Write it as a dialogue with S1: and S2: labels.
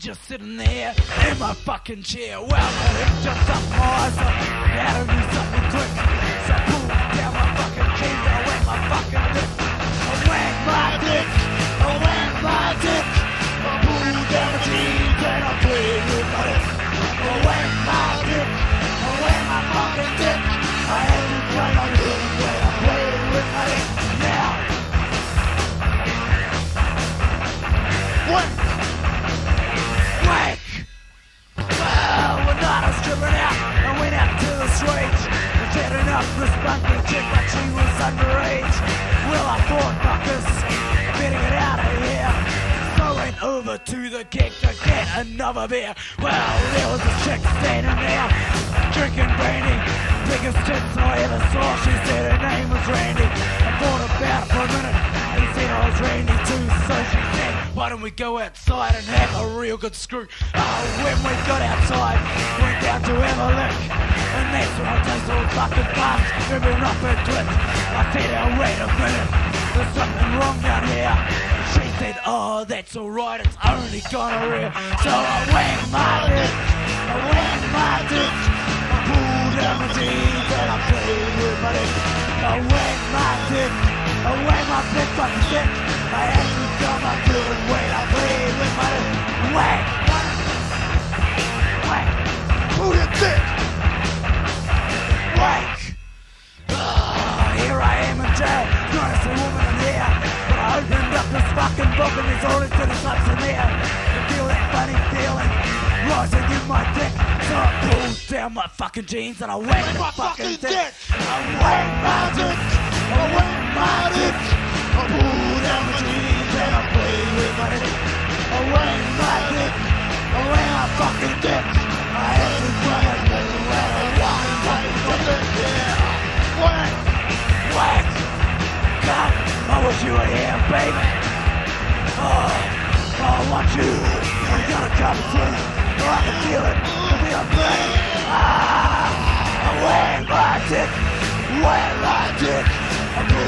S1: just sitting there in my fucking chair. Well, that dick jumped up my eyes up. Gotta do something quick. So I pulled down my fucking jeans and I whacked my fucking dick. I whacked my dick. I whacked my dick. I pulled down my jeans and I played with my dick. I whacked my dick. I whacked my fucking dick. I had to play my dick when I played with my dick. Now. What? Whack! Well, one night I was tripping out. I went out to the streets, chatting up this funky chick, but she was underage. Well, I thought, fuck this, better get out of here. So I went over to the keg to get another beer. Well, there was a chick standing there, drinking brandy, biggest tits I ever saw. She said her name was Randy. I thought about it for a minute and said I was Randy too. So she said, why don't we go outside and have a real good screw? Oh, when we got outside, went down to have a lick, and that's when I tasted all fucking fast, ripping up her clit. I said, oh, wait a minute, there's something wrong down here. She said, oh, that's alright, it's only gonorrhea. So I whacked my dick, I whacked my dick, I pulled down my jeans and I played with my dick. I whacked my dick, I whacked my big fucking dick. I had to come up to it when I played with my dick. Whack! Whack! Pull your dick! Whack! Here I am in jail, trying to see a woman in here. But I opened up this fucking book and there's all these little sluts in there. You feel that funny feeling rising in my dick. So I pulled down my fucking jeans and I whacked my fucking dick. I whacked my dick. I whacked my dick. I pulled down my jeans and I played with my dick. I whacked my dick. I whacked my fucking dick. I had to run it when I walked my fucking dick. Whack! Whack! God, I wish you were here, baby. Oh, I want you. I'm gonna come through. Oh, I can feel it. I feel it burning. I whacked my dick. Whacked my dick.